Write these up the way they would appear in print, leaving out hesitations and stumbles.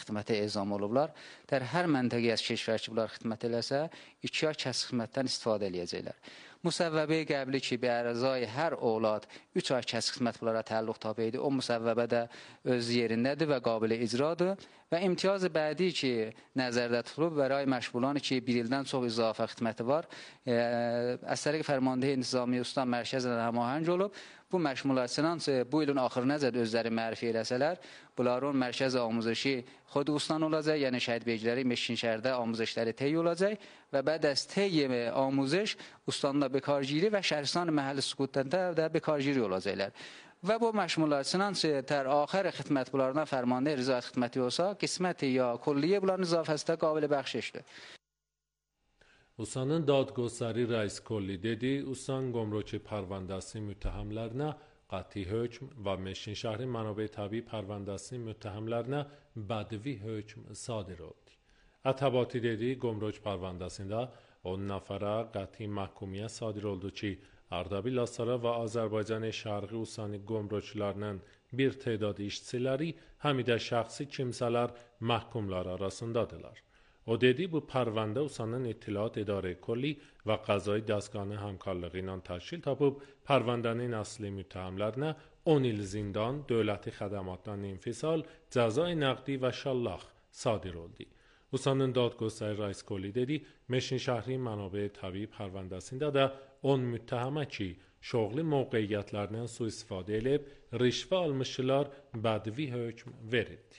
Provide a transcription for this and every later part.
xidmətə ezam olublar. Hər məntəqəyə keşvər ki, bunlar xidmət eləsə, 2 ay kəsb xidmətdən istifadə eləyəcəklər. Musəvvəbəyə qəbli ki, bir ərazay hər oğlad 3 ay kəsb xidmət bunlara təlluq tabiidir. O musəvvəbə də öz yerindədir və qabili icradır. Və imtiyaz bədi ki, nəzərdə tutulub və rəy məşğulan ki, 1 ildən çox izafə xidməti var. Əsəri fərmandehi İntizamiyyyə Usta mərkəzlə həmahəng olub. Bu məşğulatçıdan bu ilin axırınacan özləri mərifə eləsələr, bunların mərkəz amuzişi Xodustan olacaq, yəni şəhid beyciləri Meşkinşəhərdə amuzişləri tey olacaq və bəd az tey amuziş Ustanla bekargiri və Şəhristan məhəlli sukutunda da bekargiri olacaqlar. Və bu məşğulatçıdan tər axır xidmət bunlarına fərmandehi rızayət xidməti olsa, qisməti ya kulliyə bunların izafəsində qabili bəxşişdir. Ustanın dadgستری رئیس کلی dedi, Ustan گمرک پرونده‌سی müttəhəmlərinə qəti hökm və Meşkinşəhərin mənabə təbii پرونده‌سی müttəhəmlərinə bədvi hökm sadir oldu. Atabati dedi, گمرک پرونده‌sində 10 nəfərə qəti məhkumiyyə sadir oldu ki, Ardabil, Astara və Azərbaycan Şərqi Ustanı gömrüklərinin bir tədadı işçiləri həm də şəxsi kimsələr məhkumlar arasındadılar. O dedi, bu pərvəndə Ustanın İttilaat İdarə Koli və Qəzai Dəstgahının həmkarlığı ilə təşkil tapıb, pərvəndənin əsli müttəhəmlərinə 10 il zindan, dövləti xədəmatdan infisal, cəzai nəqdi və şallaq sadir oldu. Ustanın dadgستری رئیس کلی dedi, Meşkinşəhərin mənabə təbii pərvəndəsində də 10 müttəhəmə ki, şoğli mövqeyyətlərindən sui-istifadə edib, rişvə almışlar, bədvi hökm verildi.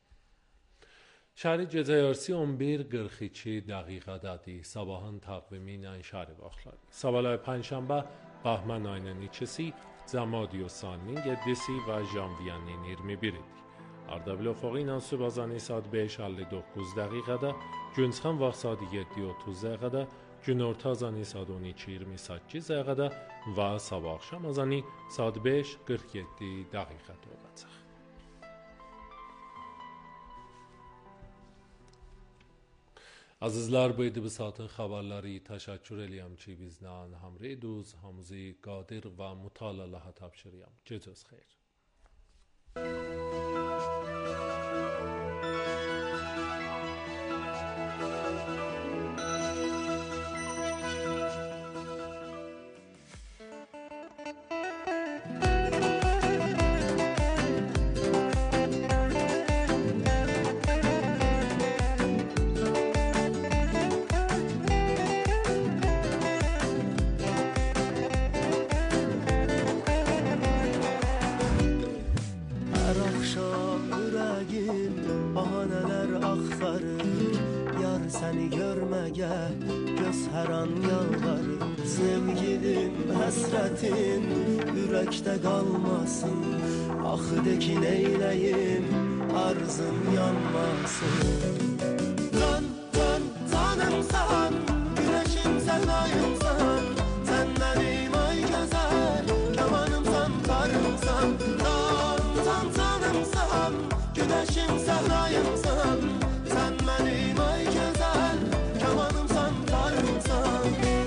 Şəhəri gecə yarısı 11:42 dəqiqədədir. Sabahın təqvimi ilə şəhəri vaxtları. Sabahlar Pənşənbə, Bəhmən ayının 2-si, Cəmadi Saninin 7-si və Janviyanın 21-idir. Ardabil Ofağı ilə sübhazani saat 5:59 dəqiqədə, Günçxan vaxt saat 7:30 dəqiqədə, günorta azani saat 12:28 dəqiqədə və sabah axşam azani saat 5:47 dəqiqədə olacaq. Azizlər, bu idi bu saatin xəbərləri. Təşəkkür eləyəm ki, bizlə həmrə idiniz. Hamınızı qadir və mütəallə Allaha təbşirəm. Gecəniz xeyir. Səni görməyə göz hər an yalvarır. Sevgilim, həsrətin ürəkdə qalmasın. Axı de ki, neyləyim, arzum yanmasın. Dön, dön, tanımsan, güneşim sən ayımsan. Sən mənim ay gözəl, kamanımsan, tarımsan. Dön, dön, tanımsan, güneşim sən ayımsan. Sən mənim ay gözəl, kamanımsan, tarımsan.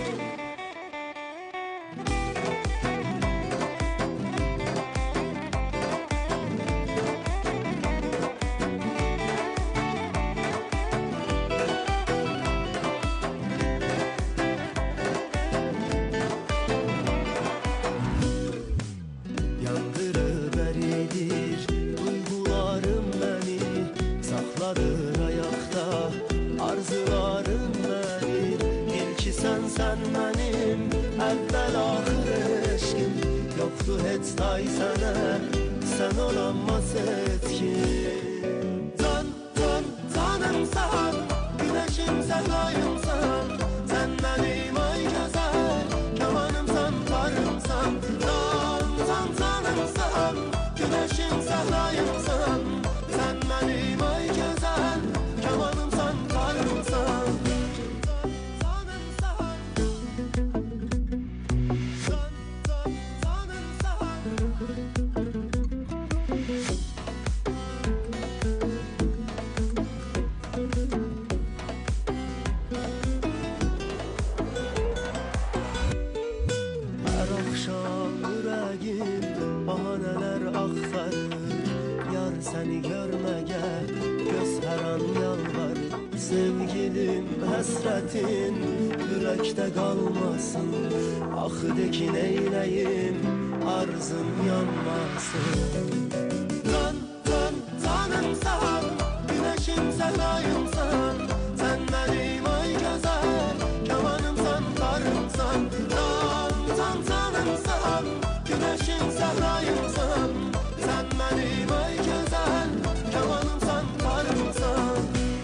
Yandırıb əridir duyğularım məni, saxladır ayaqda arzularım məni. Bil ki, sən mənim əvvəl axır eşqim. Yoxdur heç tay sənə, sən olanmaz etkim. Dön, dön, tanımsan, güneşim sən ayımsan. Sən mənim ay gözəl, kamanımsan, tarımsan. Dön, dön, tanımsan, güneşim sən ayımsan. Sən mənim ay gözəl, kamanımsan, tarımsan. Dön, dön, tanımsan. sevgilim həsrətin ürəkdə qalmasın. Axı de ki neyləyim, arzum yanmasın. Tanımsan, güneşim səlayımsan, sən mənim ay gözəl, kamanımsan, tarımsan. Tanımsan, güneşim səlayımsan, sən mənim ay gözəl, kamanımsan, tarımsan.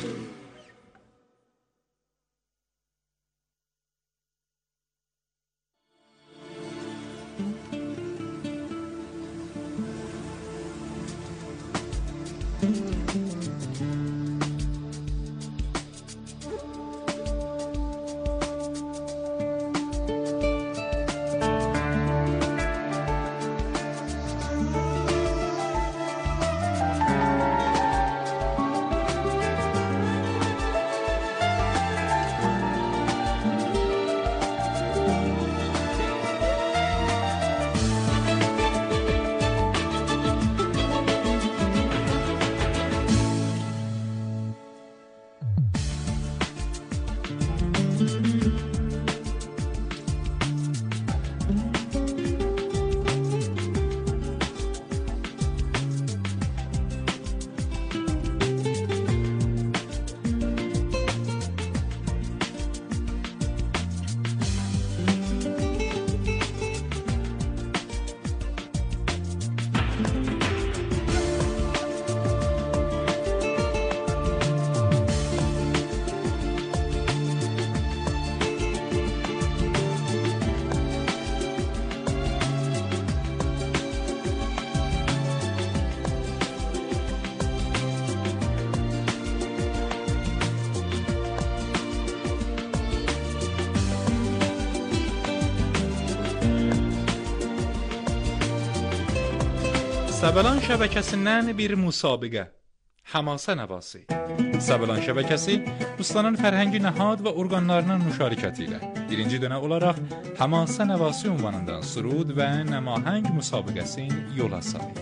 Səbəlan şəbəkəsindən bir müsabiqə, Hamasa Nəvası. Səbəlan şəbəkəsi Ustanın fərhəngi nəhad və orqanlarının müşarikəti ilə birinci dönə olaraq Hamasa Nəvası ünvanında surud və nəmahəng müsabiqəsini yola salır.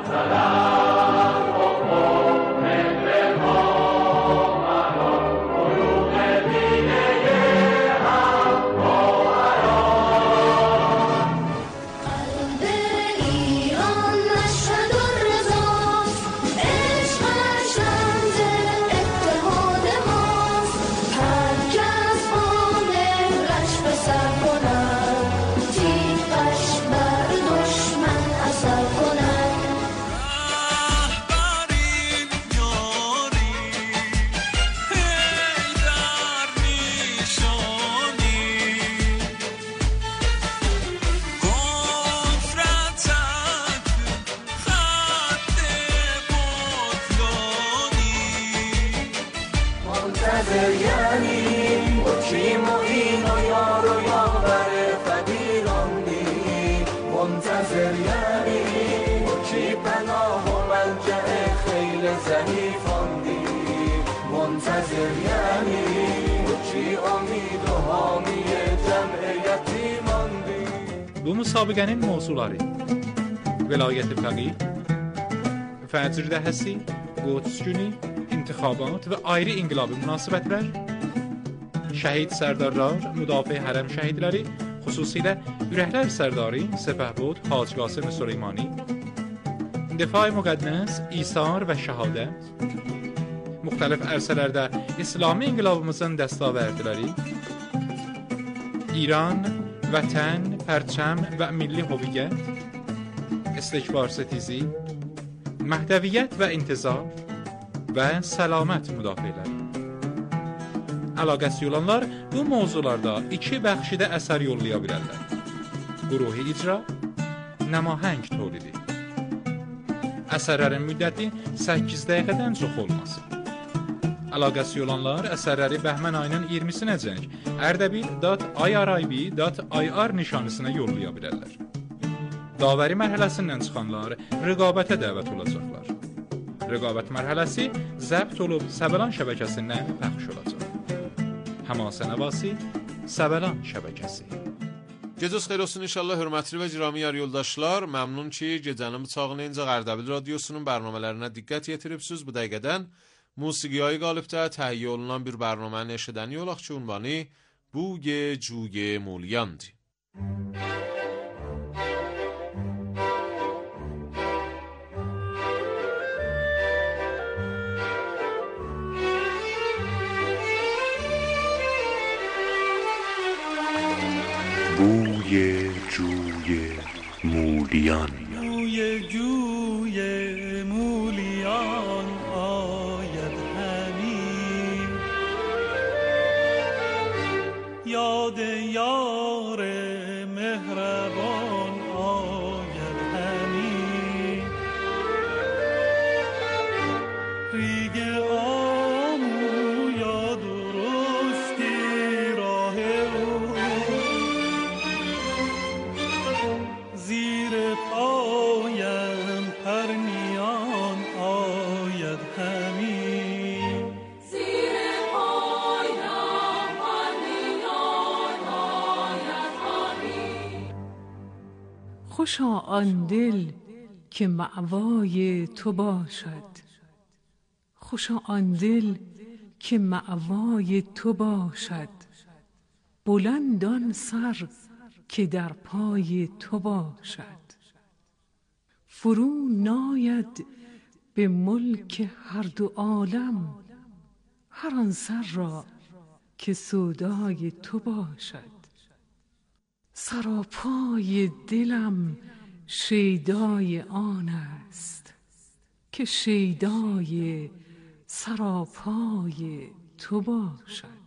Bu müsabiqənin mövzuları Vilayət-i Fəqih, Fəcr dəhəsi, Quds günü, intixabat və ayrı inqilabi münasibətlər, şəhid sərdarlar, müdafiə hərəm şəhidləri, xüsusilə Ürəklər sərdarı Səfəhbud Hacı Qasım Süleymani, Difai Müqəddəs, İsar və Şəhadət, müxtəlif ərsələrdə İslami inqilabımızın dəstəvərdləri, İran, Vətən, Pərçəm və Milli Hoviyyət, İstikbar Setizi, Məhdəviyyət və İntizar və Səlamət müdafiələri. Əlaqəsi olanlar bu mövzularda 2 bəxşidə əsər yollaya bilərlər. Quruhi icra, nəmahəng tolidi. Əsərlərin müddəti 8 dəqiqədən çox olmasın. Əlaqəsi olanlar əsərləri bəhmən ayının 20-sinəcək ardabil.irib.ir nişanəsina yollaya bilərlər. Davəri mərhələsindən çıxanlar rəqabətə dəvət olacaqlar. Rəqabət mərhələsi zəbt olub Səbəlan şəbəkəsindən pəxş olacaq. Hamasa Nəvası, Səbəlan şəbəkəsi. Gecəniz xeyir olsun inşallah hörmətli və girami yar yoldaşlar. Məmnun ki, gecənin bıçağını incə Ardabil radiosunun bərnamələrinə diqqət yetiribsiniz. Bu dəqiqədən Musiqiyi qalibdə təhiyyə olunan bir bərnaməni eşidəni olaq ki, ünvanı Buge Cuge Mulyandı. بوی جوی مولیان بوی جوی مولیان آید همی یاد یار مهربان آید همی ریگ آمو یا درستی راه او زیر پایم پرنیان آید همی زیر پایم پرنیان آید همی خوشا آن دل که مأوای تو باشد خوشا آن دل که مأوای تو باشد بلند آن سر که در پای تو باشد فرو ناید به ملک هر دو عالم هر آن سر را که سودای تو باشد سراپای دلم شیدای آن است که شیدای سراپای تو باشد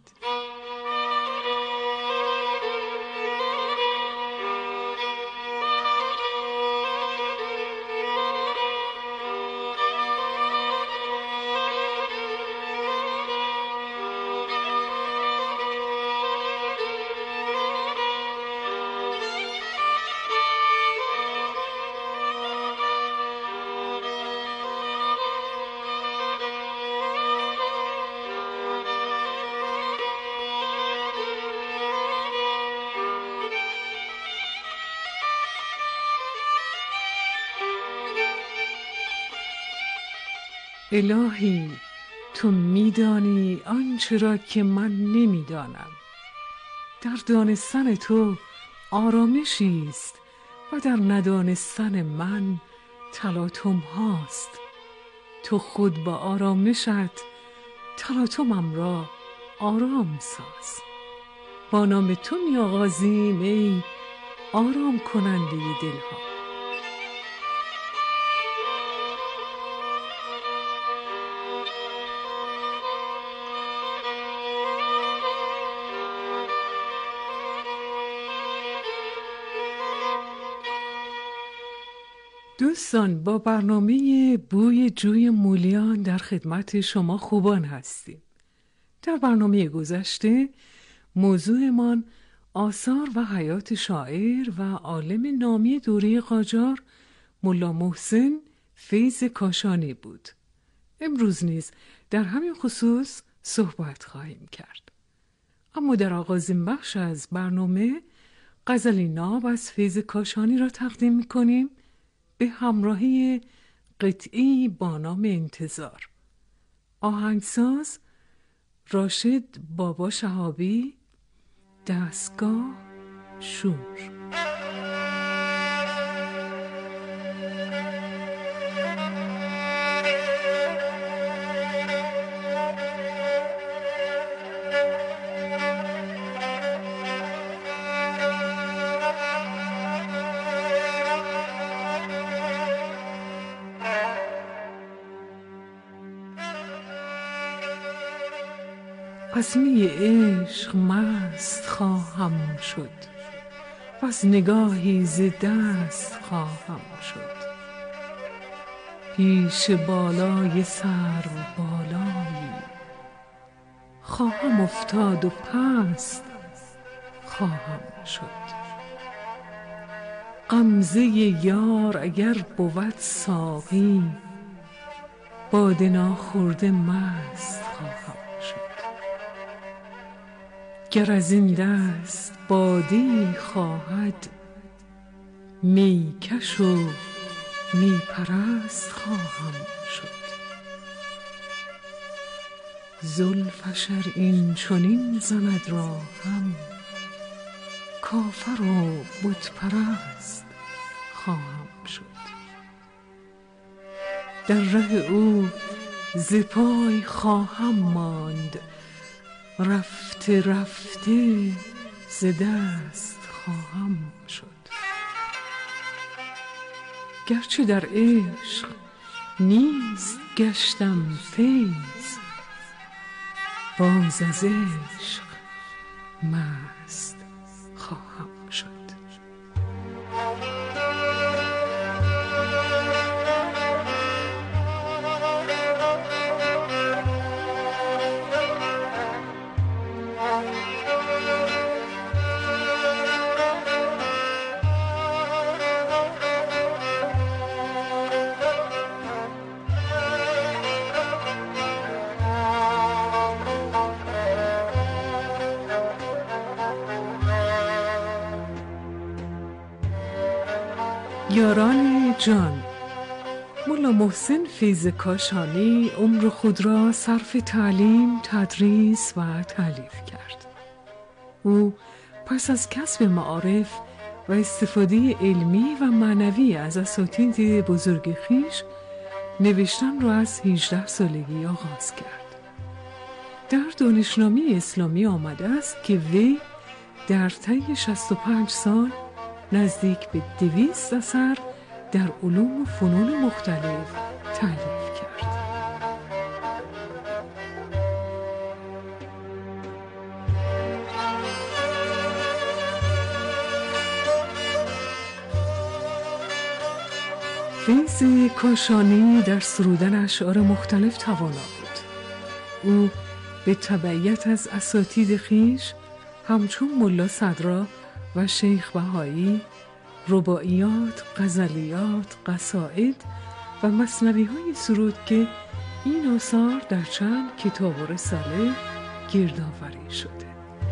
الهی تو میدانی آنچه را که من نمیدانم در دانستن تو آرامشی است و در ندانستن من تلاطم هاست تو خود با آرامشت تلاطمم را آرام ساز با نام تو می آغازیم ای آرام کننده دلها دوستان با برنامه بوی جوی مولیان در خدمت شما خوبان هستیم. در برنامه گذشته موضوعمان آثار و حیات شاعر و عالم نامی دوره قاجار ملا محسن فیض کاشانی بود. امروز نیز در همین خصوص صحبت خواهیم کرد. اما در آغازین بخش از برنامه غزلی ناب از فیض کاشانی را تقدیم می‌کنیم به همراهی قطعی با نام انتظار. آهنگساز راشد بابا شهابی، دستگاه شور. از می عشق مست خواهم شد و از نگاهی ز دست خواهم شد پیش بالای سرو بالایی خواهم افتاد و پست خواهم شد غمزه یار اگر بود ساقی باده ناخورده مست خواهم گر از این دست باده‌ای خواهد میکش و میپرست خواهم شد زلفش ار این چنین زند را هم، کافر و بت پرست خواهم شد. در ره او ز پای خواهم ماند، رفته رفته ز دست خواهم شد. گرچه در عشق نیست گشتم فیض، باز از عشق مست خواهم شد. یاران جان، ملا محسن فیض کاشانی عمر خود را صرف تعلیم، تدریس و تالیف کرد. او پس از کسب معارف و استفاده علمی و معنوی از اساتید بزرگ خویش، نوشتن را از 18 سالگی آغاز کرد. در دانشنامه اسلامی آمده است که وی در طی 65 سال نزدیک به 200 اثر در علوم و فنون مختلف تالیف کرد. فیض کاشانی در سرودن اشعار مختلف توانا بود. او به تبعیت از اساتید خویش همچون ملا صدرا و شیخ بهایی رباعیات، غزلیات، قصائد و مثنوی‌های سرود که این آثار در چند کتاب و رساله گردآوری شده.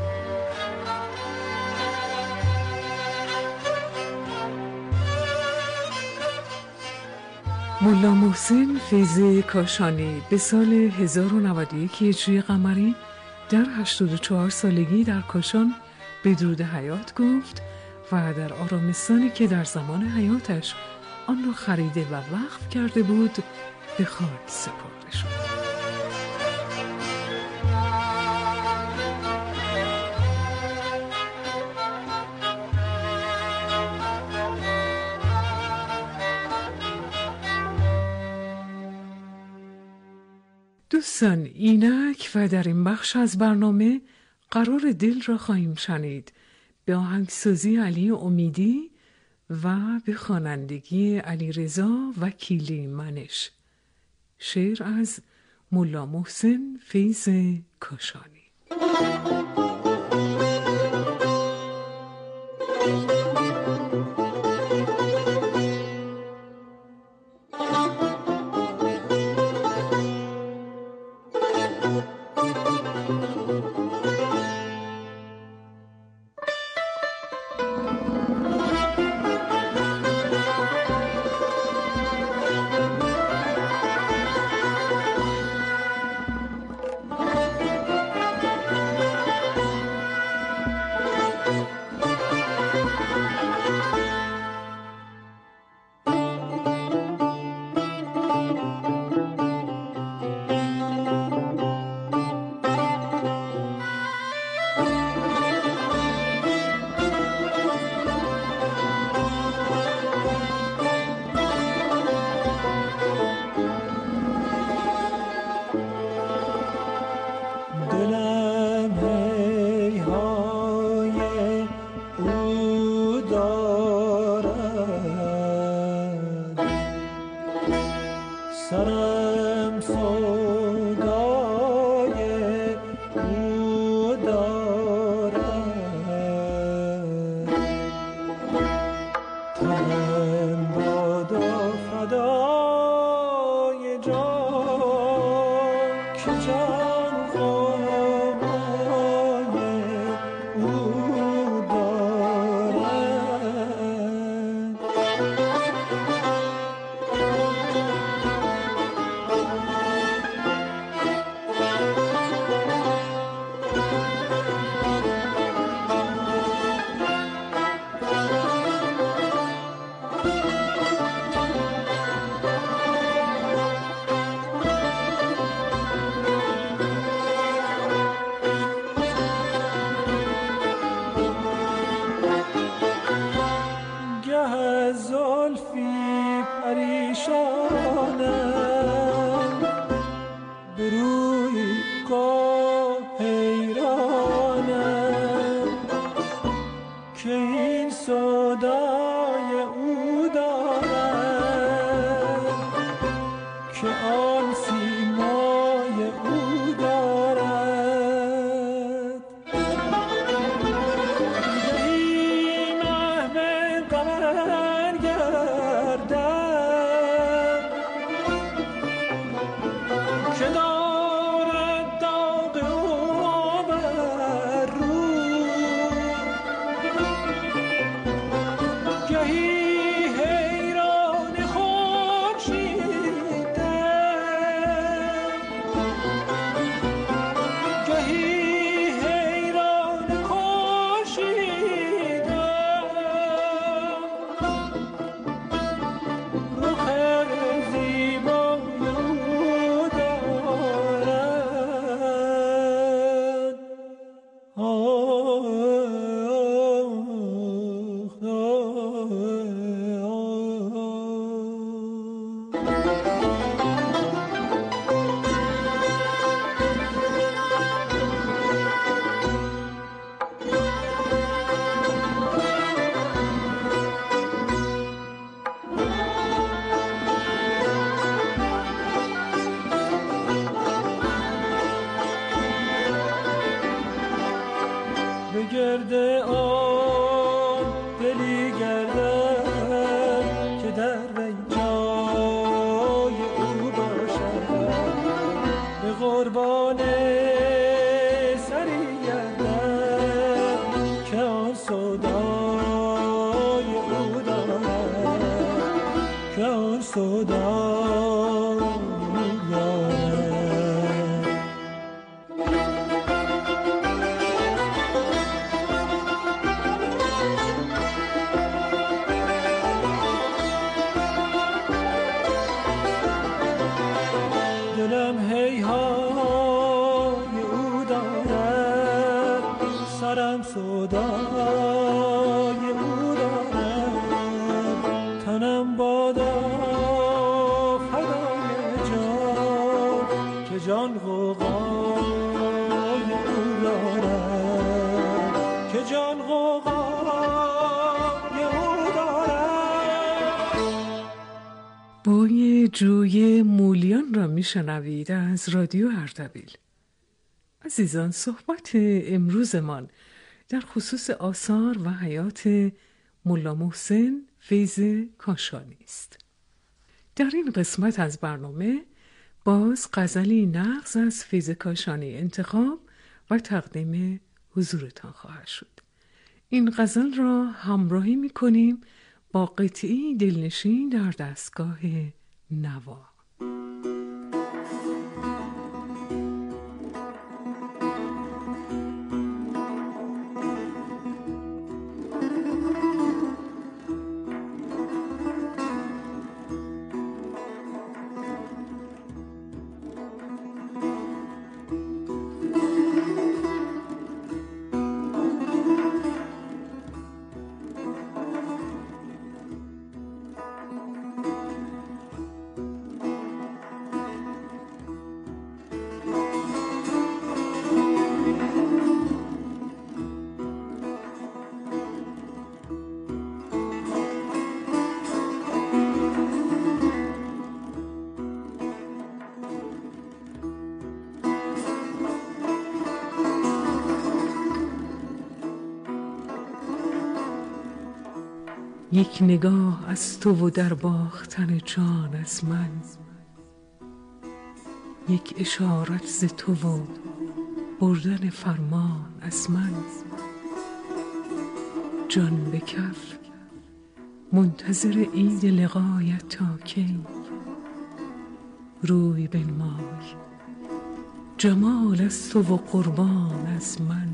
ملا محسن فیض کاشانی به سال 1091 هجری قمری در 84 سالگی در کاشان بدرود حیات گفت و در آرامستانی که در زمان حیاتش آن را خریده و وقف کرده بود به خاک سپرده شد. دوستان، اینک و در این بخش از برنامه قرار دل را خواهیم شنید به آهنگسازی علی امیدی و به خوانندگی علیرضا وکیلی منش. شعر از ملا محسن فیض کاشانی. بوی جوی مولیان را میشنوید از رادیو اردبیل. عزیزان، صحبت امروزمان در خصوص آثار و حیات ملا محسن فیض کاشانی است. در این قسمت از برنامه باز غزلی نغز از فیض کاشانی انتخاب و تقدیم حضورتان خواهد شد. این غزل را همراهی می‌کنیم با قطعی دلنشین در دستگاه نوا. یک نگاه از تو و در باختن جان از من، یک اشارت ز تو و بردن فرمان از من. جان به کف منتظر عید لقایت تا کی، روی بنمای جمال از تو و قربان از من.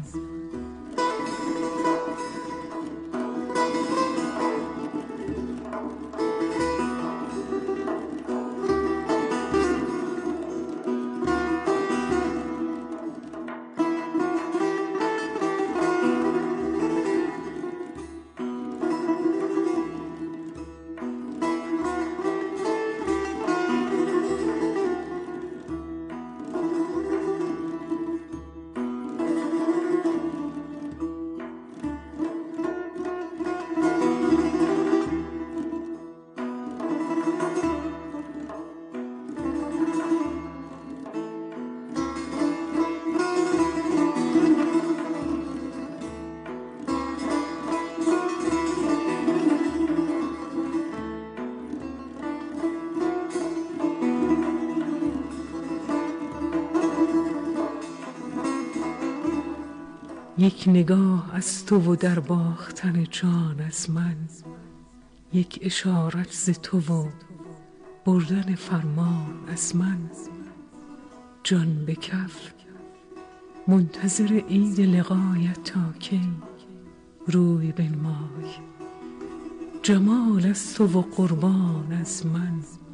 یک نگاه از تو و در باختن جان از من، یک اشارت ز تو و بردن فرمان از من. جان به کف منتظر عید لقایت تا کی روی بنمای. جمال از تو و قربان از من،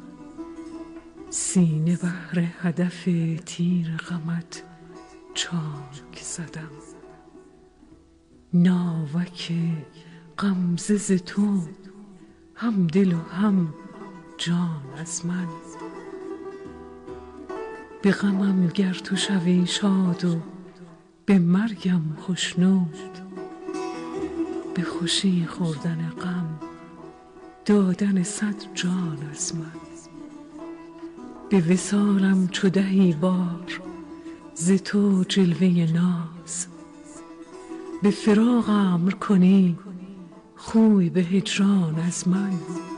سینه بهر هدف تیر غمت چاک زدم. ناوک غمزه ز تو هم دل و هم جان از من. به غمم گر تو شوی شاد و به مرگم خشنود، به خوشی خوردن غم دادن 100 جان از من. به وصالم چو دهی بار ز تو جلوه ناز، به فراق امر کنی خوی به هجران از من.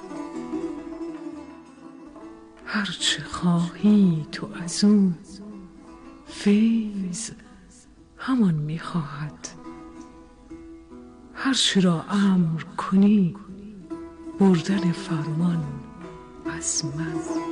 هرچه خواهی تو از او فیض همان می‌خواهد، هرچه را امر کنی بردن فرمان از من.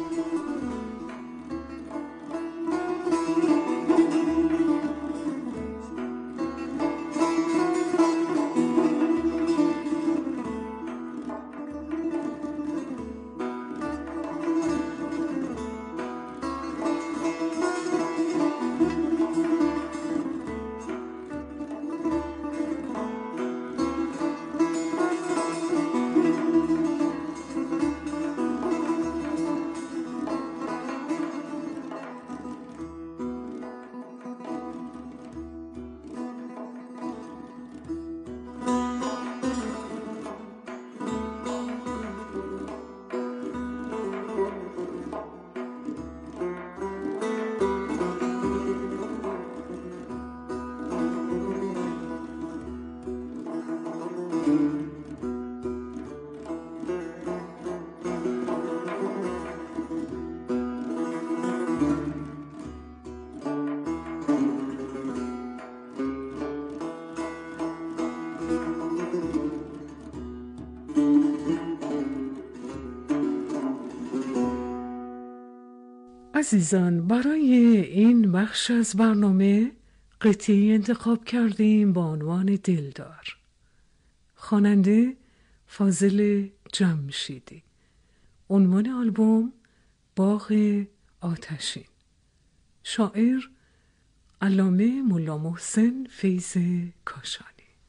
عزیزان، برای این بخش از برنامه قطعه‌ای انتخاب کردیم با عنوان دلدار. خواننده فاضل جمشیدی. عنوان آلبوم باغ آتشین. شاعر علامه ملا محسن فیض کاشانی.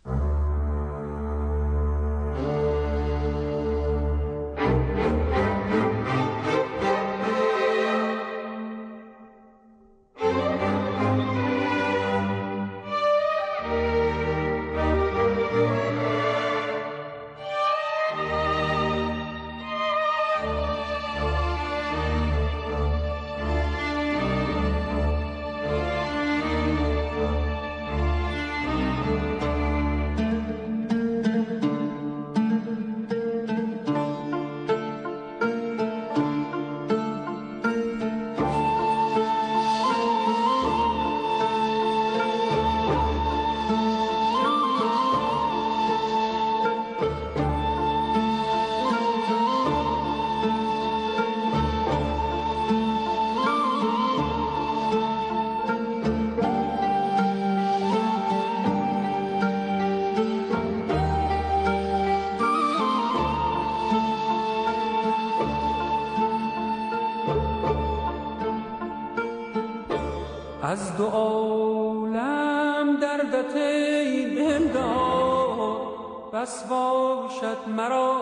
از 2 عالم دردت ای دلدار بس باشد مرا.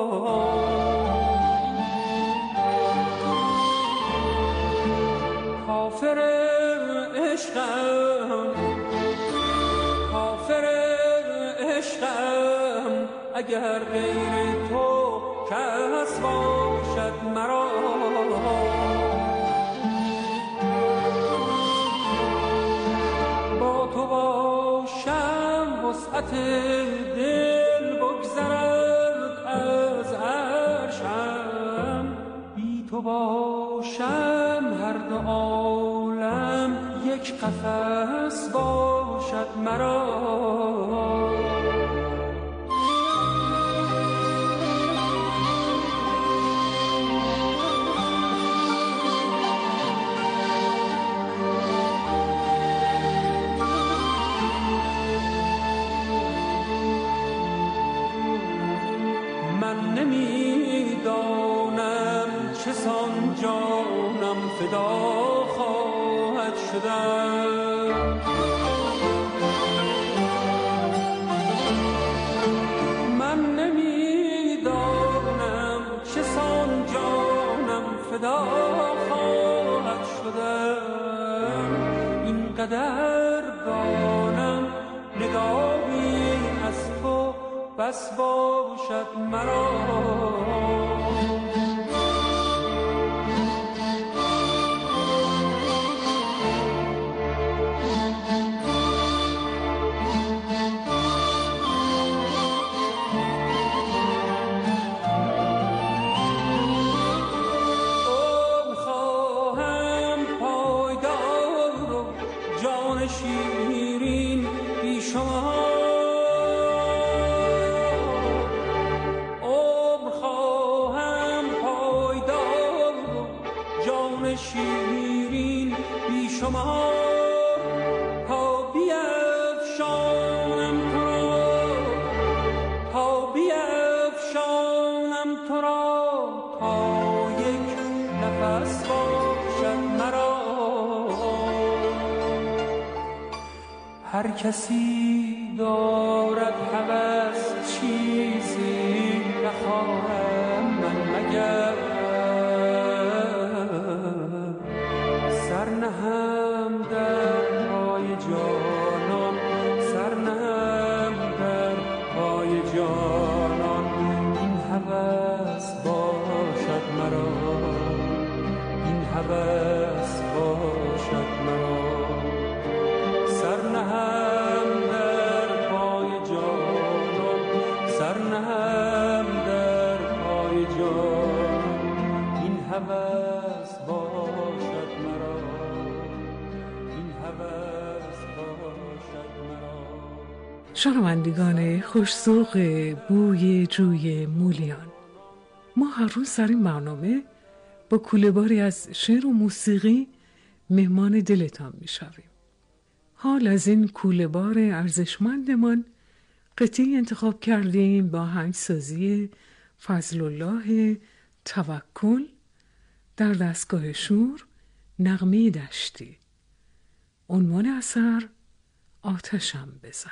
کافر عشقم اگر غیر تو کس باشد مرا. وسعت دل بگذرد از عرشم، بی تو باشم هر 2 عالم یک قفس باشد مرا. نمیدانم چه سان جانم فدا خواهد شدن. من نمیدانم چه سان جانم فدا خواهد شدن. اینقدر دانم نگاهی از تو بس باشد مرا. عمر خواهم پایدار و جان شیرین بی شما. شیرین بی شما تا بیفشانم تو را، تا بیفشانم تو را، تا یک نفس باشد مرا. هر کسی دارد هوس چیزی نخواهم من مگر سر نهم در پای جانان، سر نهم در پای جانان. این هوس باشد مرا، این هوس باشد مرا. سر نهم در پای جانان، سر نهم در پای جانان. این هوس باشد مرا، این هوس باشد مرا. شنوندگان خوش‌ذوق بوی جوی مولیان، ما هر روز در این برنامه با کوله‌باری از شعر و موسیقی مهمان دلتان می‌شویم. حال از این کوله‌بار ارزشمندمان قطعی انتخاب کردیم با آهنگسازی فضل الله توکل، در دستگاه شور نغمه دشتی. عنوان اثر آتشم بزن.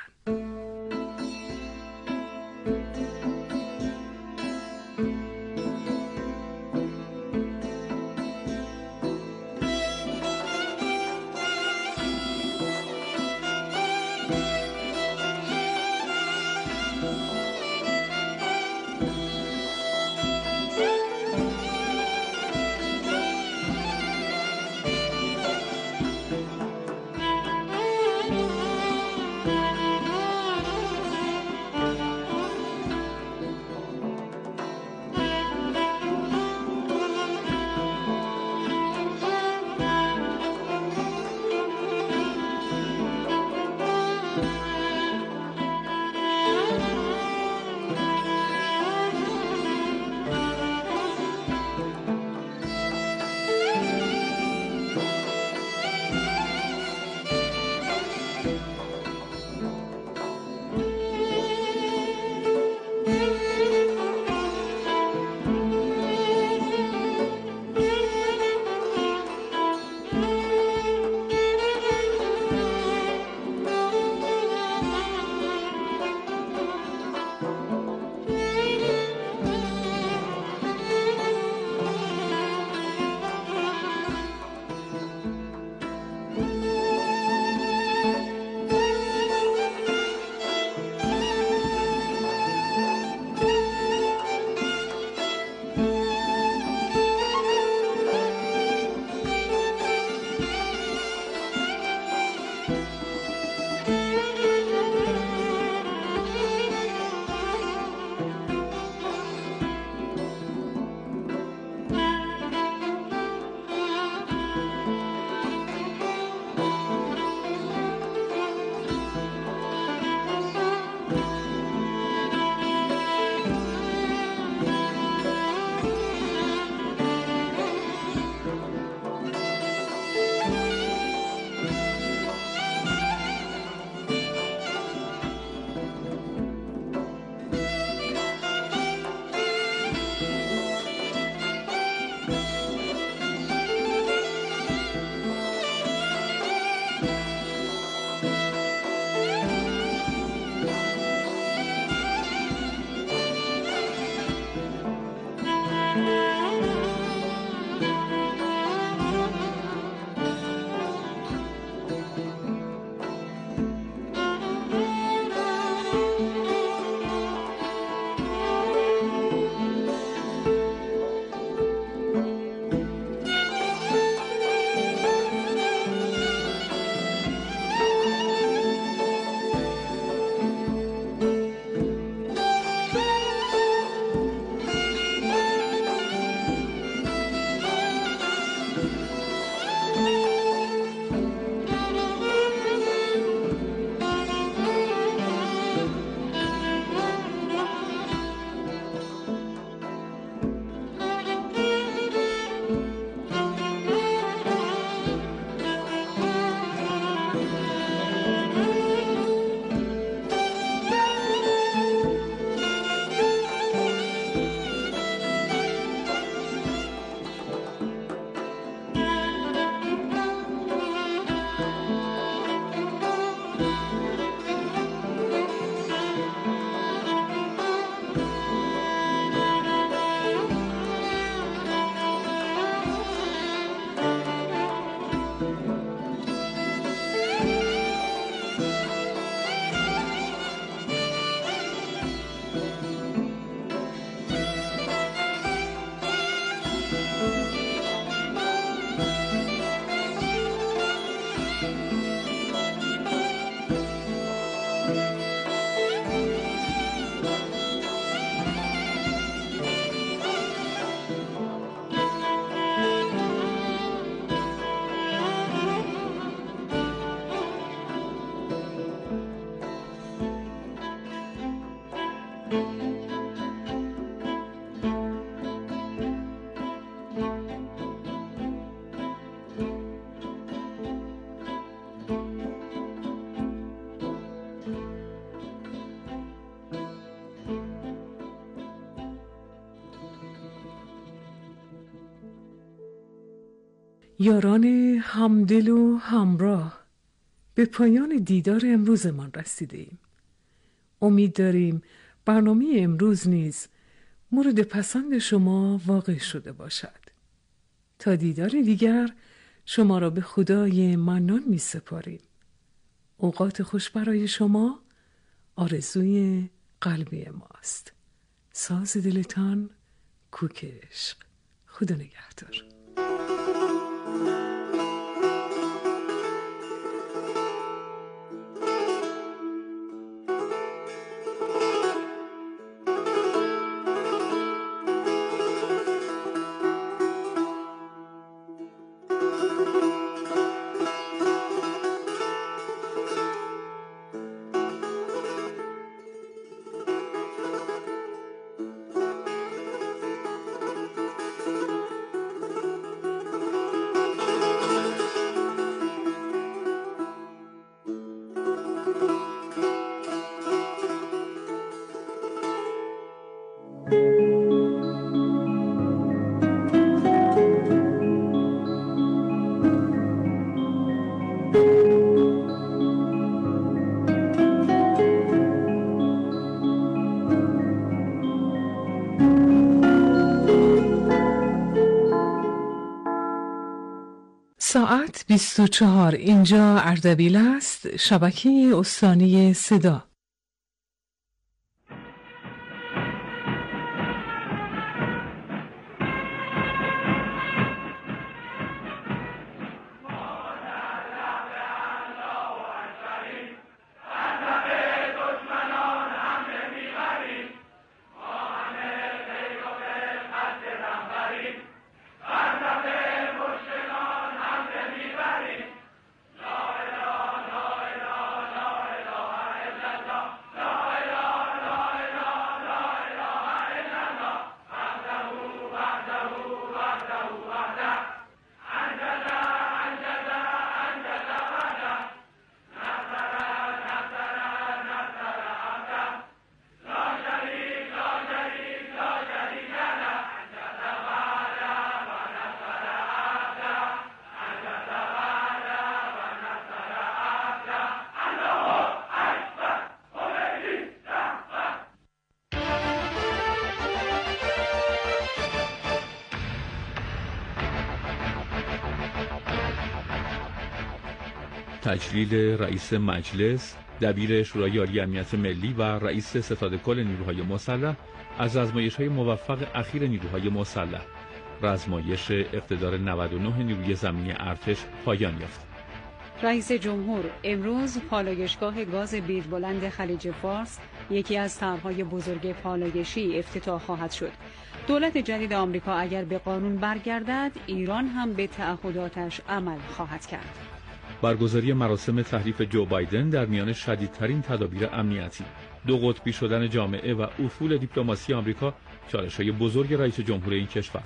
یاران همدل و همراه، به پایان دیدار امروزمان رسیده ایم. امید داریم برنامه امروز نیز مورد پسند شما واقع شده باشد. تا دیدار دیگر شما را به خدای منان می سپاریم. اوقات خوش برای شما آرزوی قلبی ماست. ساز دلتان کوک عشق. خدا نگهدار. ساعت 24. اینجا اردبیل است، شبکه استانی صدا. تجلیل رئیس مجلس، دبیر شورای عالی امنیت ملی و رئیس ستادکل نیروهای مسلح از آزمایش‌های موفق اخیر نیروهای مسلح. رزمایش اقتدار 99 نیروی زمینی ارتش پایان یافت. رئیس جمهور امروز پالایشگاه گاز بیربلند خلیج فارس، یکی از طرح‌های بزرگ پالایشی، افتتاح خواهد شد. دولت جدید آمریکا اگر به قانون برگردد، ایران هم به تعهداتش عمل خواهد کرد. برگزاری مراسم تحریف جو بایدن در میان شدیدترین تدابیر امنیتی. دو قطبی شدن جامعه و افول دیپلماسی آمریکا چالش‌های بزرگ رئیس جمهور این کشور.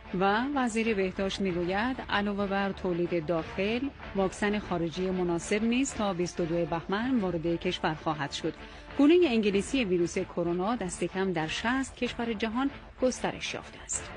و وزیر بهداشت میگوید علاوه بر تولید داخل، واکسن خارجی مناسب نیز تا 22 بهمن وارد کشور خواهد شد. گونه انگلیسی ویروس کرونا دست کم در 60 کشور جهان گسترش یافته است.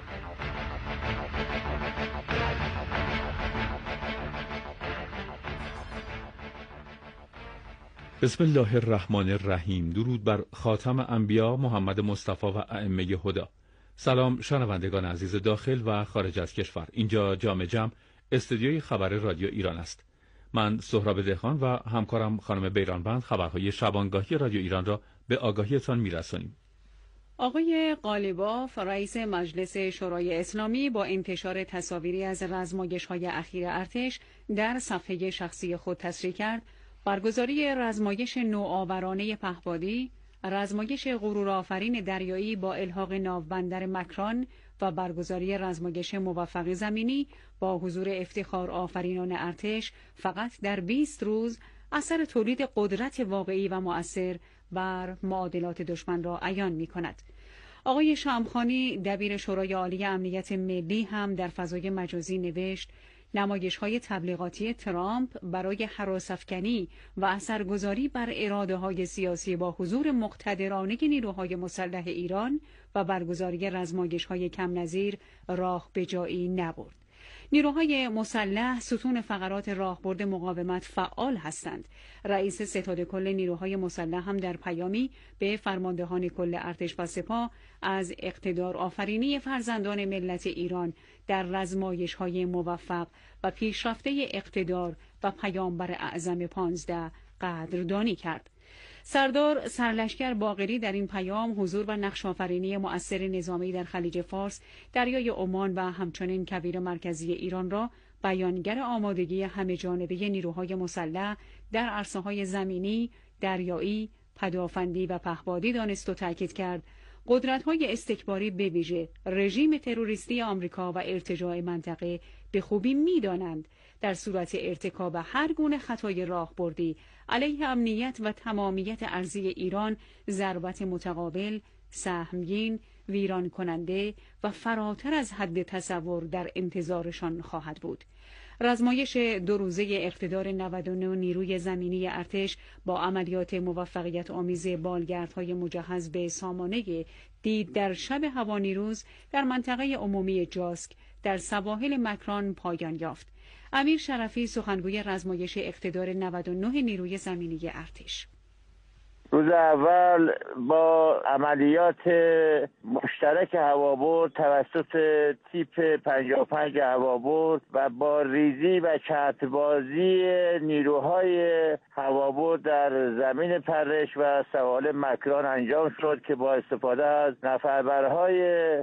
بسم الله الرحمن الرحیم. درود بر خاتم انبیا محمد مصطفی و ائمه هدی. سلام شنوندگان عزیز داخل و خارج از کشور. اینجا جام جم استودیوی خبر رادیو ایران است. من سهراب دهقان و همکارم خانم بیرانبند خبرهای شبانگاهی رادیو ایران را به آگاهیتان میرسانیم. آقای قالیباف رئیس مجلس شورای اسلامی با انتشار تصاویری از رزمایش‌های اخیر ارتش در صفحه شخصی خود تصریح کرد برگزاری رزمایش نوآورانه پهپادی، رزمایش غرورآفرین دریایی با الحاق ناوبندر مکران و برگزاری رزمایش موفق زمینی با حضور افتخار آفرینان ارتش فقط در 20 روز اثر تولید قدرت واقعی و مؤثر بر معادلات دشمن را عیان می کند. آقای شمخانی دبیر شورای عالی امنیت ملی هم در فضای مجازی نوشت نمایش‌های تبلیغاتی ترامپ برای هراس‌افکنی و اثرگذاری بر اراده‌های سیاسی با حضور مقتدرانه نیروهای مسلح ایران و برگزاری رزمایش‌های کم نظیر راه به جایی نبرد. نیروهای مسلح ستون فقرات راهبرد مقاومت فعال هستند. رئیس ستاد کل نیروهای مسلح هم در پیامی به فرماندهان کل ارتش و سپاه از اقتدار آفرینی فرزندان ملت ایران در رزمایش‌های موفق و پیشرفته اقتدار و پیامبر اعظم 15 قدردانی کرد. سردار سرلشکر باقری در این پیام حضور و نقش آفرینی مؤثر نظامی در خلیج فارس، دریای عمان و همچنین کویر مرکزی ایران را بیانگر آمادگی همه جانبه نیروهای مسلح در عرصه‌های زمینی، دریایی، پدافندی و پهپادی دانست و تاکید کرد قدرت‌های استکباری به ویژه رژیم تروریستی آمریکا و ارتجاع منطقه به خوبی می‌دانند در صورت ارتکاب هر گونه خطای راهبردی علیه امنیت و تمامیت ارضی ایران ضربت متقابل، سهمگین، ویران کننده و فراتر از حد تصور در انتظارشان خواهد بود. رزمایش 2 روزه اقتدار 99 نیروی زمینی ارتش با عملیات موفقیت آمیز بالگردهای مجهز به سامانه دید در شب هوانیروز در منطقه عمومی جاسک در سواحل مکران پایان یافت. امیر شرفی سخنگوی رزمایش اقتدار 99 نیروی زمینی ارتش: روز اول با عملیات مشترک هوابرد توسط تیپ 55 هوابرد و با ریزی و چتربازی نیروهای هوابرد در زمین پرش و سواحل مکران انجام شد که با استفاده از نفربرهای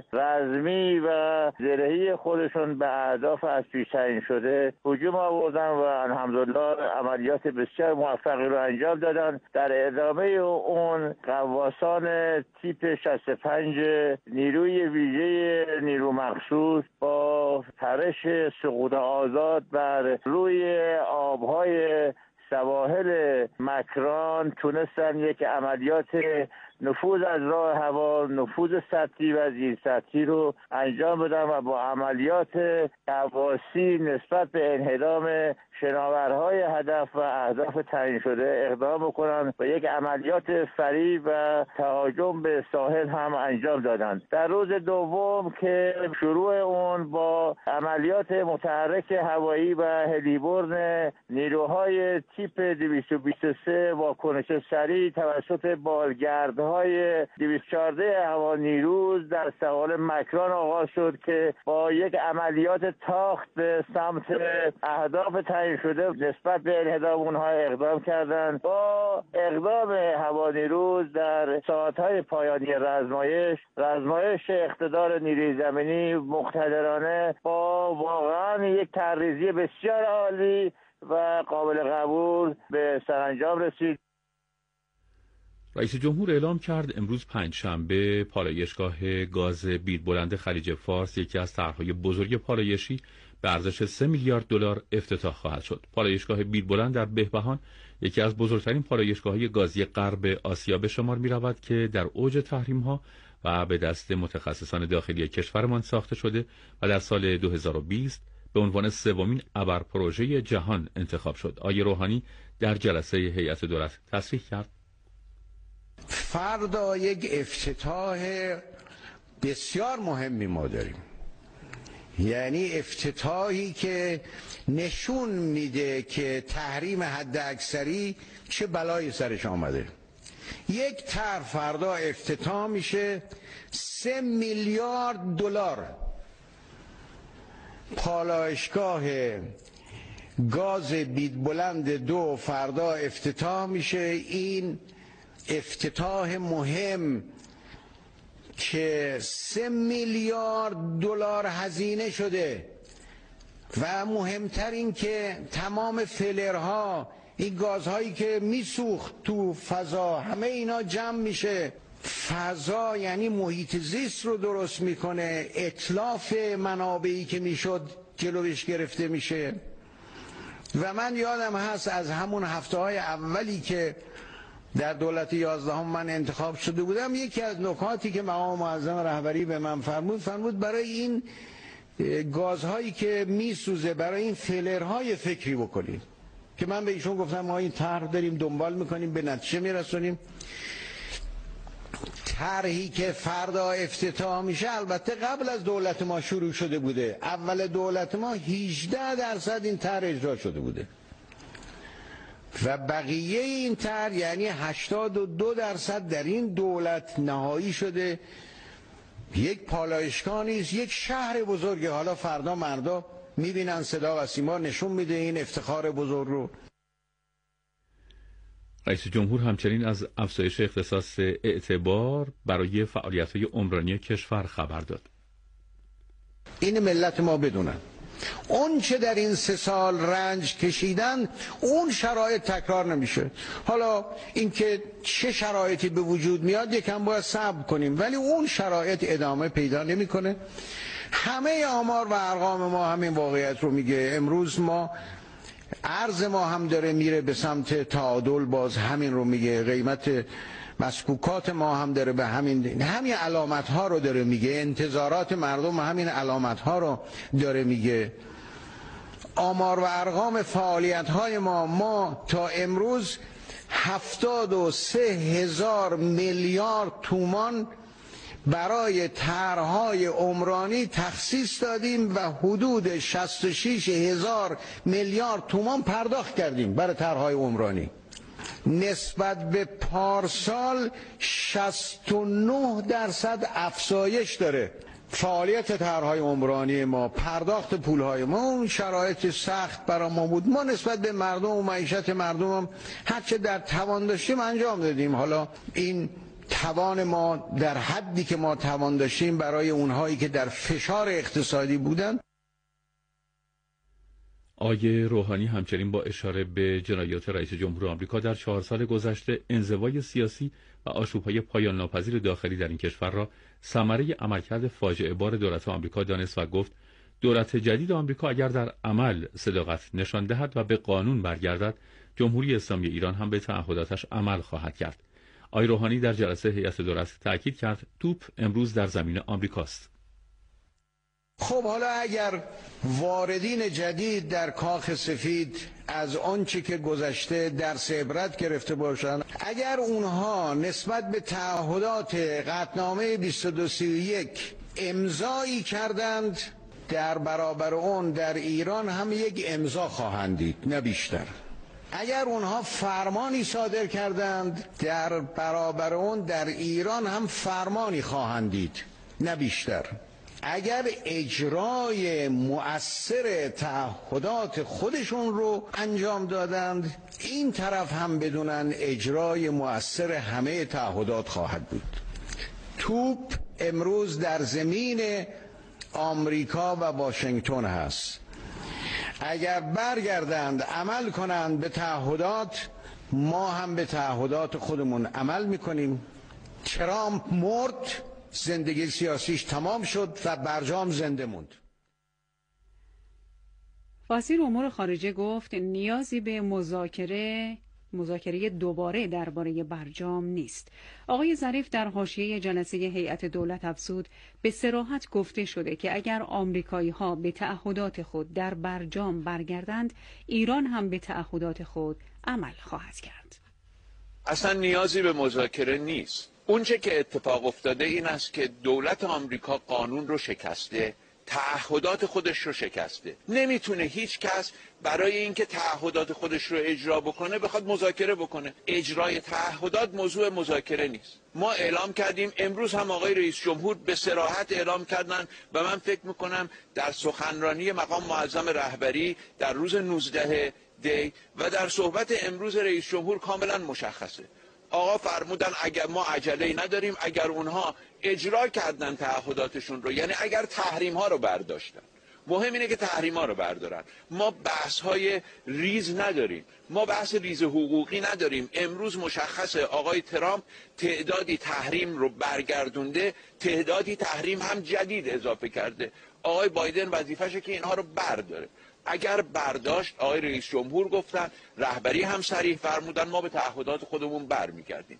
رزمی و زرهی خودشون به اهداف از پیش تعیین شده هجوم آوردن و الحمدلله عملیات بسیار موفقی رو انجام دادن. در ادامه اون قواسان تیپ 65 نیروی ویژه نیرو مخصوص با پرش سقوط آزاد بر روی آبهای سواحل مکران تونستن یک عملیات نفوذ از راه هوا، نفوذ سطحی و زیر سطحی رو انجام بدن و با عملیات قواسی نسبت به انهدام شناورهای هدف و اهداف تعیین شده اقدام بکنن و یک عملیات فریب و تهاجم به ساحل هم انجام دادند. در روز دوم که شروع اون با عملیات متحرک هوایی و هلیبرد نیروهای تیپ 223 واکنش سریع توسط بالگردهای 214 هوانیروز در سواحل مکران آغاز شد که با یک عملیات تاخت به سمت اهداف تعیین شده نسبت به انهدام اونها اقدام کردند. با اقدام هوانیروز در ساعتهای پایانی رزمایش اقتدار نیروی زمینی مقتدرانه با واقعا یک تحریزی بسیار عالی و قابل قبول به سرانجام رسید. رئیس جمهور اعلام کرد امروز پنجشنبه پالایشگاه گاز بیربلند خلیج فارس، یکی از طرح‌های بزرگ پالایشی به ارزش 3 میلیارد دلار افتتاح خواهد شد. پالایشگاه بیربلند در بهبهان یکی از بزرگترین پالایشگاه‌های گازی غرب آسیا به شمار می‌رود که در اوج تحریم‌ها و به دست متخصصان داخلی کشورمان ساخته شده و در سال 2020 به عنوان 3مین ابر پروژه جهان انتخاب شد. آقای روحانی در جلسه هیئت دولت تصریح کرد فردا یک افتتاح بسیار مهمی ما داریم، یعنی افتتاحی که نشون میده که تحریم حد اکثری چه بلایی سرش آمده. یک طرح فردا افتتاح میشه، 3 میلیارد دلار پالایشگاه گاز بیربلند 2 فردا افتتاح میشه. این افتتاح مهم که 3 میلیارد دلار هزینه شده و مهمتر این که تمام فلرها، این گازهایی که میسوخت تو فضا، همه اینا جمع میشه. فضا یعنی محیط زیست رو درست میکنه، اتلاف منابعی که میشد جلوش گرفته میشه. و من یادم هست از همون هفته‌های اولی که در دولت 11 من انتخاب شده بودم. یکی از نکاتی که مقام معظم رهبری به من فرمود برای این گازهایی که میسوزه، برای این فیلرهای فکری بکنید، که من به ایشون گفتم ما این طرح داریم دنبال میکنیم، به نتیجه میرسونیم. طرحی که فردا افتتاح میشه البته قبل از دولت ما شروع شده بوده. اول دولت ما 18% این طرح اجرا شده بوده و بقیه این طرح یعنی 82% در این دولت نهایی شده. یک پالایشگاه نیست، یک شهر بزرگه. حالا فردا مردا میبینن صدا و سیما نشون میده این افتخار بزرگ رو. رئیس جمهور همچنین از افزایش اختصاص اعتبار برای فعالیت‌های عمرانی کشور خبر داد. این ملت ما بدونن اون چه در این 3 سال رنج کشیدن، اون شرایط تکرار نمیشه. حالا اینکه چه شرایطی به وجود میاد یکم باید صبر کنیم، ولی اون شرایط ادامه پیدا نمیکنه. همه آمار و ارقام ما همین واقعیت رو میگه. امروز ما ارز ما هم داره میره به سمت تعادل، باز همین رو میگه. قیمت مسکوکات ما هم داره به همین علامت ها رو داره میگه. انتظارات مردم همین علامت ها رو داره میگه. آمار و ارقام فعالیت های ما تا امروز 73,000 میلیارد تومان برای طرح‌های عمرانی تخصیص دادیم و حدود 66,000 میلیارد تومان پرداخت کردیم برای طرح‌های عمرانی. نسبت به پارسال 69% افزایش داره فعالیت طرح‌های عمرانی ما، پرداخت پول‌های ما. اون شرایط سخت برای ما بود. ما نسبت به مردم و معیشت مردم هم هرچه در توان داشتیم انجام دادیم. حالا این توان ما در حدی که ما توان داشتیم برای اونهایی که در فشار اقتصادی بودن. آقای روحانی همچنین با اشاره به جنایات رئیس جمهور آمریکا در 4 سال گذشته انزوای سیاسی و آشوب‌های پایان ناپذیر داخلی در این کشور را ثمره عملکرد فاجعه بار دولت آمریکا دانست و گفت دولت جدید آمریکا اگر در عمل صداقت نشان دهد و به قانون برگردد، جمهوری اسلامی ایران هم به تعهداتش عمل خواهد کرد. آقای روحانی در جلسه هیئت دولت تاکید کرد توپ امروز در زمین آمریکاست. خب حالا اگر واردین جدید در کاخ سفید از آنچه که گذشته درس عبرت گرفته باشند، اگر اونها نسبت به تعهدات قطعنامه 2231 امضایی کردند، در برابر اون در ایران هم یک امضا خواهند دید، نه بیشتر. اگر اونها فرمانی صادر کردند، در برابر اون در ایران هم فرمانی خواهند دید، نه بیشتر. اگر اجرای مؤثر تعهدات خودشون رو انجام دادند، این طرف هم بدونن اجرای مؤثر همه تعهدات خواهد بود. توپ امروز در زمین آمریکا و واشنگتن هست. اگر برگردند عمل کنند به تعهدات، ما هم به تعهدات خودمون عمل میکنیم. ترامپ مرد، زندگی سیاسیش تمام شد و برجام زنده موند. وزیر امور خارجه گفت نیازی به مذاکره دوباره درباره برجام نیست. آقای ظریف در حاشیه جلسه هیئت دولت افزود به صراحت گفته شده که اگر آمریکایی‌ها به تعهدات خود در برجام برگردند، ایران هم به تعهدات خود عمل خواهد کرد. اصلا نیازی به مذاکره نیست. اونچه که اتفاق افتاده این است که دولت آمریکا قانون رو شکسته، تعهدات خودش رو شکسته. نمیتونه هیچ کس برای اینکه تعهدات خودش رو اجرا بکنه بخواد مذاکره بکنه. اجرای تعهدات موضوع مذاکره نیست. ما اعلام کردیم، امروز هم آقای رئیس جمهور به صراحت اعلام کردن و من فکر میکنم در سخنرانی مقام معظم رهبری در روز 19 دی و در صحبت امروز رئیس جمهور کاملا مشخصه. آقا فرمودن اگر ما عجله‌ای نداریم، اگر اونها اجرا کردن تعهداتشون رو، یعنی اگر تحریم ها رو برداشتن، مهم اینه که تحریم ها رو بردارن. ما بحث های ریز نداریم، ما بحث ریز حقوقی نداریم. امروز مشخصه آقای ترامپ تعدادی تحریم رو برگردونده، تعدادی تحریم هم جدید اضافه کرده. آقای بایدن وظیفشه که اینها رو برداره. اگر برداشت آقای رئیس جمهور گفتن، رهبری هم صریح فرمودن، ما به تعهدات خودمون برمیگردیم.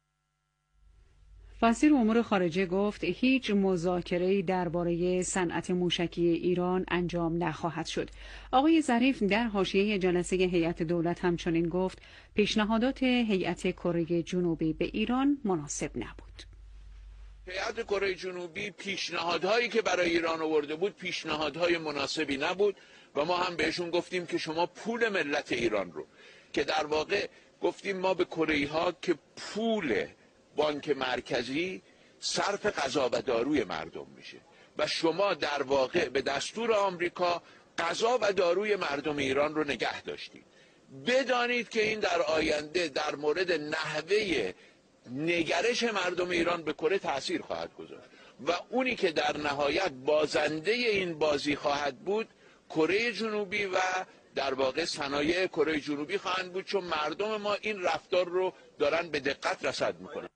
وزیر امور خارجه گفت هیچ مذاکره‌ای درباره صنعت موشکی ایران انجام نخواهد شد. آقای ظریف در حاشیه جلسه هیئت دولت همچنین گفت پیشنهادات هیئت کره جنوبی به ایران مناسب نبود. هیئت کره جنوبی پیشنهادهایی که برای ایران آورده بود پیشنهادهای مناسبی نبود و ما هم بهشون گفتیم که شما پول ملت ایران رو، که در واقع گفتیم ما به کره‌ای‌ها که پول بانک مرکزی صرف غذا و داروی مردم میشه و شما در واقع به دستور آمریکا غذا و داروی مردم ایران رو نگه داشتید. بدانید که این در آینده در مورد نحوه نگرش مردم ایران به کره تأثیر خواهد گذاشت و اونی که در نهایت بازنده این بازی خواهد بود کره جنوبی و در واقع صنایع کره جنوبی خواهند بود، چون مردم ما این رفتار رو دارن به دقت رصد میکنن.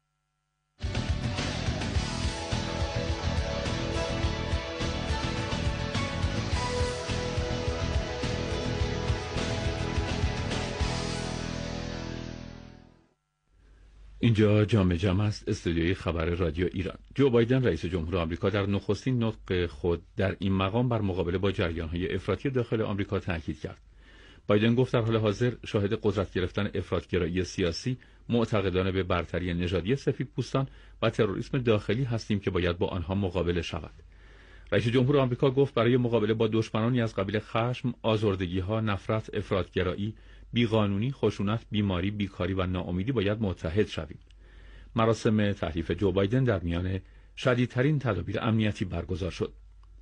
اینجا جامع جمع است، استودیوی خبر رادیو ایران. جو بایدن رئیس جمهور آمریکا در نخستین نطق خود در این مقام بر مقابله با جریان‌های افراطی داخل آمریکا تاکید کرد. بایدن گفت در حال حاضر شاهد قدرت گرفتن افراطگرایی سیاسی، معتقدان به برتری نژادی سفیدپوستان و تروریسم داخلی هستیم که باید با آنها مقابله شود. رئیس جمهور آمریکا گفت برای مقابله با دشمنانی از قبیل خشم، آزردگی‌ها، نفرت، افراطگرایی، بیقانونی، خشونت، بیماری، بیکاری و ناامیدی باید متحد شویم. مراسم تحریف جو بایدن در میان شدیدترین تدابیر امنیتی برگزار شد.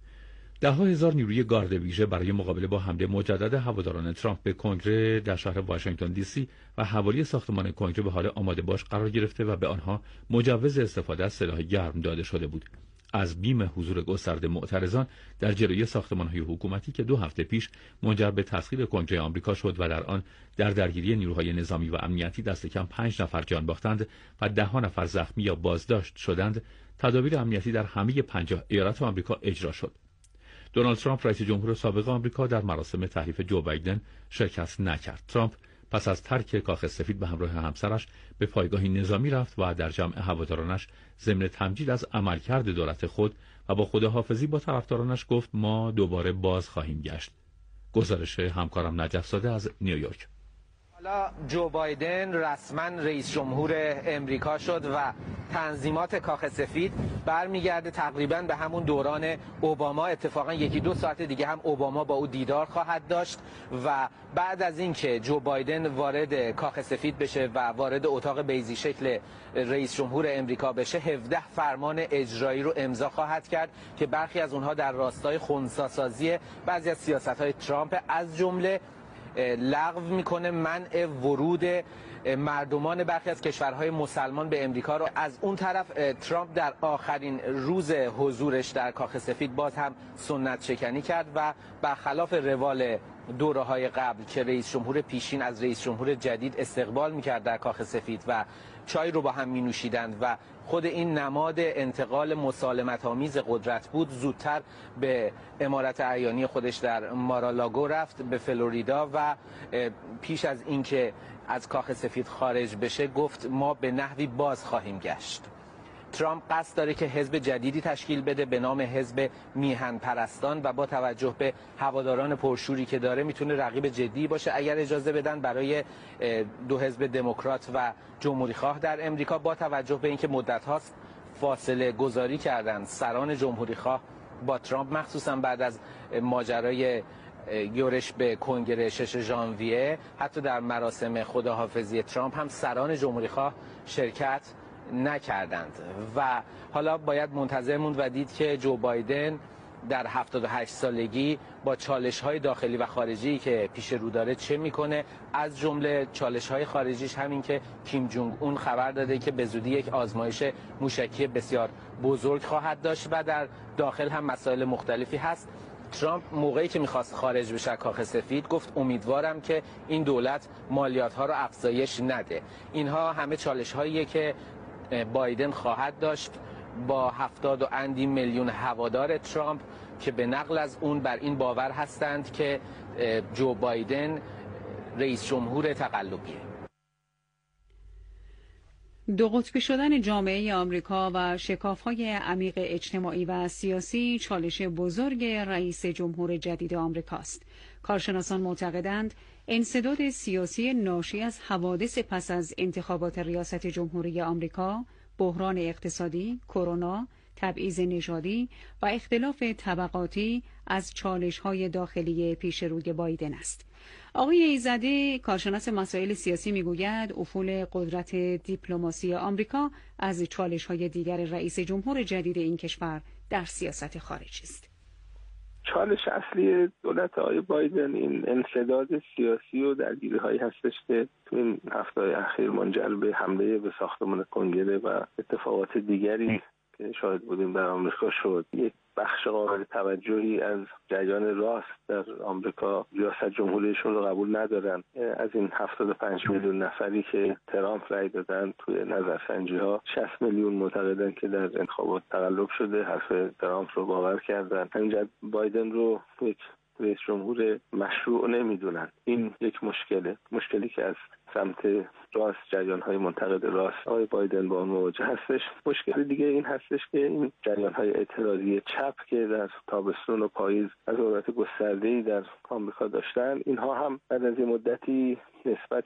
ده‌ها هزار نیروی گارد ویژه برای مقابله با حمله مجدد هواداران ترامپ به کنگره در شهر واشنگتن دی سی و حوالی ساختمان کنگره به حال آماده باش قرار گرفته و به آنها مجوز استفاده از سلاح گرم داده شده بود. از بیم حضور گسترده معترضان در جلوی ساختمان‌های حکومتی که 2 هفته پیش منجر به تسخیر کنگره آمریکا شد و در آن در درگیری نیروهای نظامی و امنیتی دست کم 5 نفر جان باختند و 10 نفر زخمی یا بازداشت شدند، تدابیر امنیتی در همه 50 ایالت آمریکا اجرا شد. دونالد ترامپ رئیس جمهور سابق آمریکا در مراسم تحریف جو بایدن شرکت نکرد. ترامپ پس از ترک کاخ سفید به همراه همسرش به پایگاهی نظامی رفت و در جمع هوادارانش ضمن تمجید از عملکرد دولت خود و با خداحافظی با طرفدارانش گفت ما دوباره باز خواهیم گشت. گزارش همکارم نجف زاده از نیویورک. حالا جو بایدن رسما رئیس جمهور امریکا شد و تنظیمات کاخ سفید برمیگرده تقریبا به همون دوران اوباما. اتفاقا 1-2 ساعت دیگه هم اوباما با او دیدار خواهد داشت و بعد از اینکه جو بایدن وارد کاخ سفید بشه و وارد اتاق بیضی شکل رئیس جمهور امریکا بشه 17 فرمان اجرایی رو امضا خواهد کرد که برخی از اونها در راستای خنثی‌سازی بعضی از سیاست‌های ترامپ، از جمله لغو میکنه منع ورود مردمان برخی از کشورهای مسلمان به امریکا رو. از اون طرف ترامپ در آخرین روز حضورش در کاخ سفید باز هم سنت شکنی کرد و برخلاف روال دوره‌های قبل که رئیس جمهور پیشین از رئیس جمهور جدید استقبال میکرد در کاخ سفید و چای رو با هم می نوشیدند و خود این نماد انتقال مسالمت‌آمیز قدرت بود، زودتر به امارت اعیانی خودش در مارالاگو رفت به فلوریدا و پیش از اینکه از کاخ سفید خارج بشه گفت ما به نحوی باز خواهیم گشت. ترامپ قصد داره که حزب جدیدی تشکیل بده به نام حزب میهن پرستان و با توجه به هواداران پرشوری که داره میتونه رقیب جدی باشه اگر اجازه بدن برای 2 حزب دموکرات و جمهوری خواه در امریکا، با توجه به اینکه مدت هاست فاصله گذاری کردن سران جمهوری خواه با ترامپ، مخصوصا بعد از ماجرای یورش به کنگره 6 ژانویه. حتی در مراسم خداحافظی ترامپ هم سران جمهوری خواه شرکت نکردند و حالا باید منتظر موند و دید که جو بایدن در 78 سالگی با چالش‌های داخلی و خارجی که پیش رو داره چه میکنه. از جمله چالش‌های خارجیش همین که کیم جونگ اون خبر داده که به زودی یک آزمایش موشکی بسیار بزرگ خواهد داشت و در داخل هم مسائل مختلفی هست. ترامپ موقعی که میخواست خارج بشه کاخ سفید گفت امیدوارم که این دولت مالیات‌ها رو افزایش نده. اینها همه چالش‌هاییه که بایدن خواهد داشت با 70 و اندی میلیون هوادار ترامپ که به نقل از اون بر این باور هستند که جو بایدن رئیس جمهور تقلبیه. دو قطبی شدن جامعه آمریکا و شکاف‌های عمیق اجتماعی و سیاسی چالش بزرگ رئیس جمهور جدید آمریکاست. کارشناسان معتقدند انسداد سیاسی ناشی از حوادث پس از انتخابات ریاست جمهوری آمریکا، بحران اقتصادی، کرونا، تبعیض نژادی و اختلاف طبقاتی از چالش‌های داخلی پیش روی بایدن است. آقای ایزده، کارشناس مسائل سیاسی، میگوید افول قدرت دیپلماسی آمریکا از چالش‌های دیگر رئیس جمهور جدید این کشور در سیاست خارجی است. چالش اصلی دولت آقای بایدن این انسداد سیاسی و درگیری‌هایی هستش که تو این هفته‌های اخیر منجر به حمله به ساختمان کنگره و اتفاقات دیگری که شاهد بودیم در آمریکا شد. یک بخش قابل توجهی از جریان راست در آمریکا ریاست جمهوریشون رو قبول ندارن. از این 75 میلیون نفری که ترامپ رای دادن توی نظرسنجی‌ها 60 میلیون معتقدن که در انتخابات تقلب شده، حرف ترامپ رو باور کردن. همینجا بایدن رو یک رئیس جمهور مشروع نمیدونن. این یک مشکلی که از سمت راست، جریان‌های منتقد راست آقای بایدن با اون مواجه هستش. مشکل دیگه این هستش که این جریان‌های اعتراضی چپ که در تابستون و پاییز از قدرت گسترده‌ای در آمریکا داشتن، اینها هم بعد از این مدتی نسبت